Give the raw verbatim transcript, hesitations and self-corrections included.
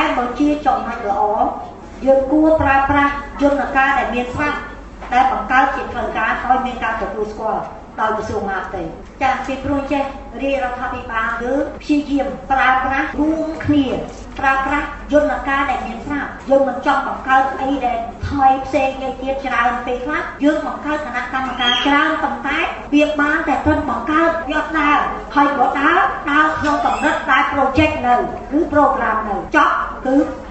បើជាចំណាច់ល្អយើងគួរប្រើប្រាស់យន្តការដែលមានស្រាប់ដែលបង្កើតជាផ្លូវការឲ្យមានការទទួលស្គាល់ដោយក្រសួងមហាផ្ទៃចាពីព្រោះចេះរាជរដ្ឋាភិបាលគឺព្យាយាមប្រើប្រាស់រួមគ្នាប្រើប្រាស់យន្តការដែលមានស្រាប់យើងមិនចង់បង្កើតអីដែលថ្មីផ្សេងឯទៀតច្រើនពេកខ្លះយើងបង្កើតគណៈកម្មការច្រើនប៉ុន្តែវាបានតែត្រឹមបង្កើតវាអត់ដើរហើយបើដើរដើរក្នុងកម្រិតដែល project នៅឬ program នៅចប់គឺ